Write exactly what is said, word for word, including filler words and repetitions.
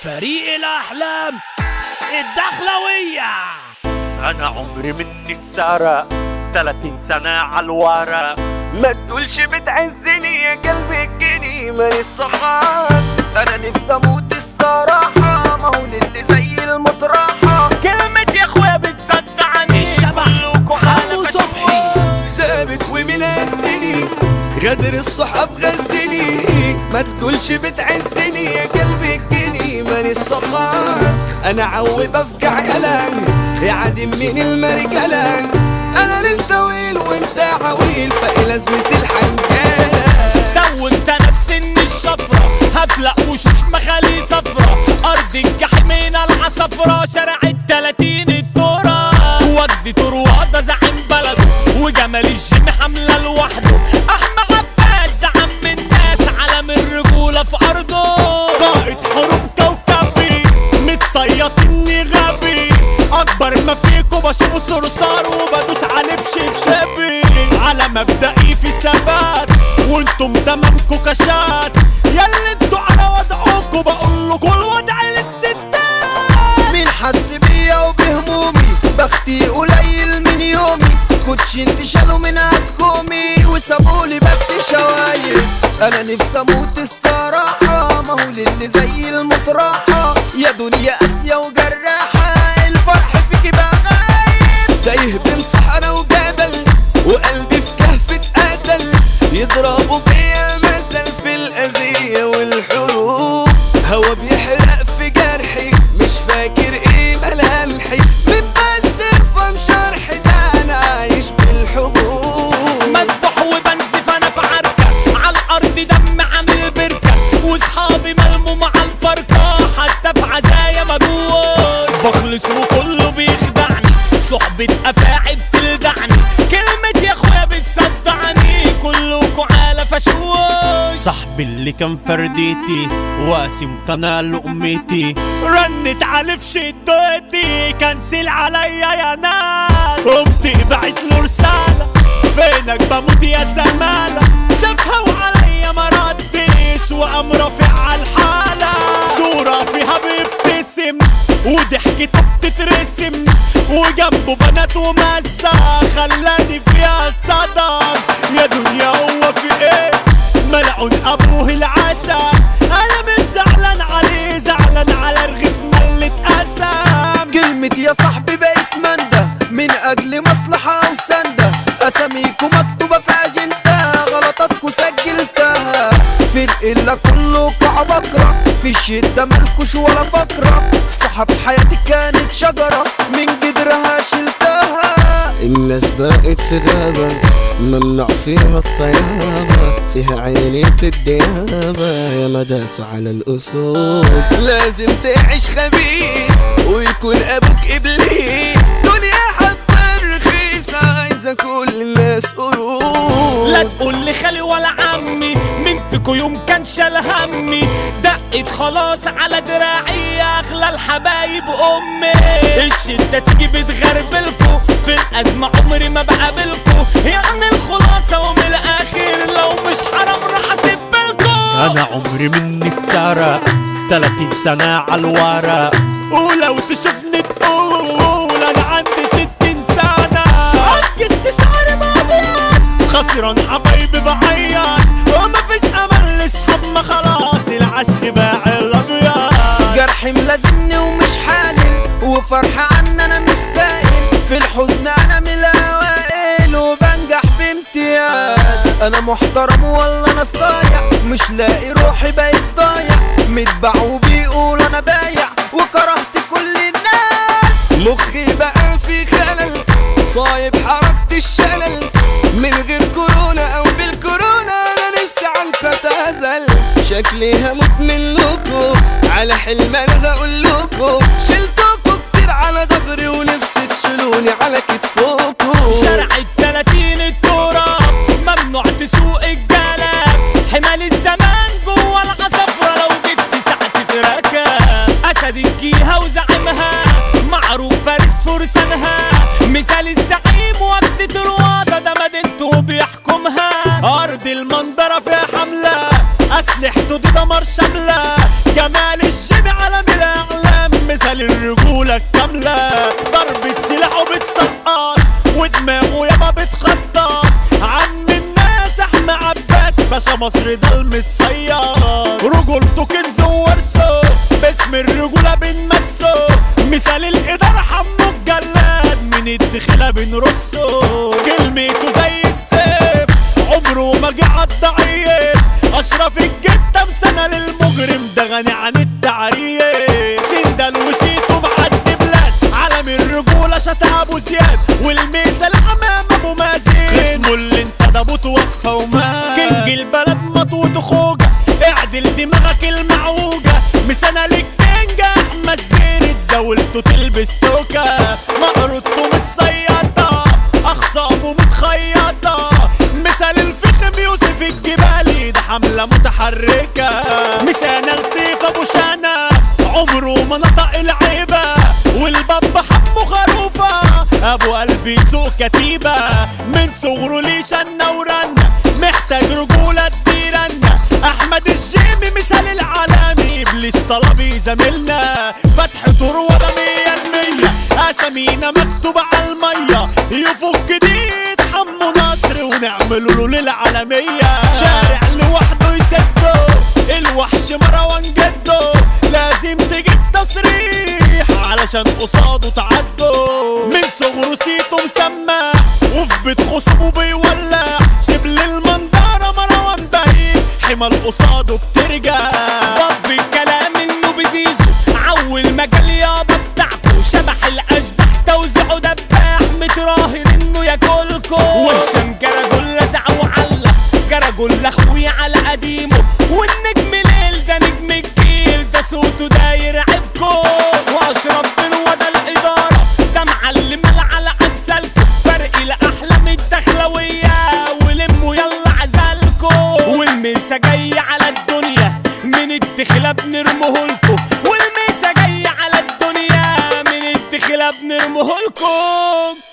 فريق الأحلام الدخلوية. أنا عمري منك سارة تلاتين سنة عالورا، ما تقولش بتعزني يا قلبي الجني مالي الصحاب. أنا نفسي أموت الصراحة، ما هو اللي زي المطرحة كلمة يا أخويا بتصدعني. الشبح حمو صبحي ثابت ومنزلي غدر الصحاب غزني، ما تقولش بتعزني يا قلبي الجني مالي الصحاب. أنا عوب أفجع قلق يا عادم من المرجلة، أنا ليل طويل وأنت عويل فإيه لازمة الحنجالة. دوت أنا السن الشفرة هفلق وشوش مخالي صفرة، أرض الجحيمين العصفرة شارع التلاتين الدورة، وجد طروادة زعيم بلده وجمال الجيم حملة لوحده، أحمد عباس ده عم الناس علم الرجولة في أرضه، قائد حروب كوكبي متصيط إني غبي، أكبر ما فيكوا بشوفه صرصار وبدوس عليه بشبشبي، على مبدئي في ثبات وانتم تمامكوا كشات، ياللي انتوا على وضعكوا بقولوا كل وضع للستات. مين حس بيا وبهمومي بختي قليل من يومي، كنتش انت شالوا من عكومي وسابولي بس شوايب. انا نفسي اموت الصراحة، ما هو اللي زي المطرحة يا دنيا قاسية وجراحة، الفرح فيكي بقى غايب. تايه بين صحراء وجبل وقلبي في كهف اتقتل، يضربوا بيا المثل في الأذية والحروب، هوا بيحرق في جرحي مش فاكر ايه ملامحي، متبسم شرحي ده انا عايش بالحبوب. مذبح وبنزف انا في عركة على الارض دم عامل بركة، واصحابي ملموا مع الفرقة حتى في عزايا مجوش، بخلص وكله بيخدعني صحبة افاعي بتلدعني، كلمة يا اخويا بتصدعني كلكوا على فشوش. صاحبي اللي كان فرديتي واسم قناة لقمتي، رنت على في شدتي كنسل عليا يا ناس، قمت بعت له رسالة فينك بموت يا زمالة، شافها وعليا ما ردش وقام رافع على الحالة، صورة فيها بيبتسم وضحكتها بتترسم وجنبه بنات ومزة خلاني فيها اتصدم، يا دنيا هو في ايه ملعون ابوه العسى، انا مش زعلان عليه زعلان على رغيف ملة قسم. كلمة يا صاحبي بقت مندة من اجل مصلحة او سندة، اساميكوا مكتوبة في اجندة غلطاتكوا سجلتها، في القلة كلكوا عبقرة في الشدة مالكوش ولا فقرة، صحاب حياتي كانت شجرة من جدرها شلتها. الناس بقت في غابة ممنوع فيها الطيابة، فيها عينية الديابة يا مداسوا على الأسود، لازم تعيش خبيث ويكون أبوك إبليس، دنيا حتى رخيصة عايزة كل الناس قرود. لا تقول لي خالي ولا عمي مين فيكو يوم كان شال همي، دقت خلاص على دراعي اغلى الحبايب امي، الشدة تيجي بتغربلكو في الازمة عمري ما بقابلكو، يعني الخلاصة ومن الاخر لو مش حرام راح اسيبلكو. انا عمري منك سارة تلاتين سنة عالورا، ولو تشوفني تقول انا عندي ستين سنة، عجزت شعري مبيض خسران حبايبي بعيط، ومفيش امل لاصحاب ما خلاص العشر باع الابيض، جرحي ملازمني ومش حالل وفرحة عنا انا مش سائل، في الحزن انا من الاوائل وبنجح بامتياز، انا محترم والله انا صايع مش لاقي روحي بقيت ضايع، متباع وبيقول انا بايع وكرهت كل الناس، مخي بقى في خلل صايب حركة الشلل، من غير كورونا او بالكورونا انا نفسي عنك اتهزل، شكلي هموت منكو على حلم انا هقولكو، شلتوكو كتير على ضهري ونفسي تشيلوني على كتفوكو، شارع التلاتين التراب ممنوع تسوق الجلاب، حمال الزمان جوا العصفرة لو جيت ساعة تتركب، اسد الجيهة وزعيمها معروف فارس فرسانها، مثال الزعيم وجد طروادة ده مدينته بيحكمها، ارض المنظرة فيها حملة اسلحته دي دمار شاملة، جمال الجيم على مثال الرجولة الكاملة، ضربة سلاحه بتسقط ودماغه يابا بتخطط. عم الناس احمى عباس باشا مصر ده المتصيد، رجولته كنز وورثه باسم الرجولة بنمسه. مثال الإدارة حمو الجلاد من الدخلة بنرصه، كلمته زي السيف عمره ما جه عالضعيف. أشرف الجدة مسنة للمجرم ده غني عن التعريف. سندل وسيته معدي بلاد عالم الرجولة شتا أبو زياد، والميزة حمام أبو مازن خصمه اللي انتدبه توفى ومات. كينج البلد مطوته خوجة اعدل دماغك المعوجة. مسنة للكينج أحمد زين اتزاولته تلبس توكة، مقرطته متصيطة أخصامه متخيطة. مثال الفخم يوسف الجبالي ده حملة متحركة. مسانة لسيف أبو شانا عمره ما نطق العيبة، والباب حمو خروفة أبو قلبي سوق كتيبة. من صغره ليه شنة ورنة محتاج رجولة تديرنا. أحمد الجيمي مثال العالمي إبليس طلبي زميلنا. فتح طروة ده مية المية أسامينا مكتوبة عالمية. يفك جديد حمو نصر ونعمله له للعالمية. شارع لوحده يسده الوحش مروان جده، لازم تجيب تصريح علشان قصاده تعدوا. من صغره سيته مسمى وفي بيت خصمه بيولع. شبل المنظرة مروان بعيد حمل قصاده بترجع. رب الكلام انه بزيزو عول مجال يابا بتاعكو. شبح الاشباح توزيعه دباح متراهن انه ياكلكو. وهشام جرجل لزع وعلق جرجل اخويا على قديمه. والنجم ليل ده نجم الجيل ده صوته داير عبكو. واشرف بنوة ده الاداره ده معلم على امثالكو. فرق الاحلام الدخلويه ولموا يلا عزالكو. والميسا جاي على الدنيا من الدخله بنرمهولكو. والميسا جاي على الدنيا من الدخله بنرمهولكو.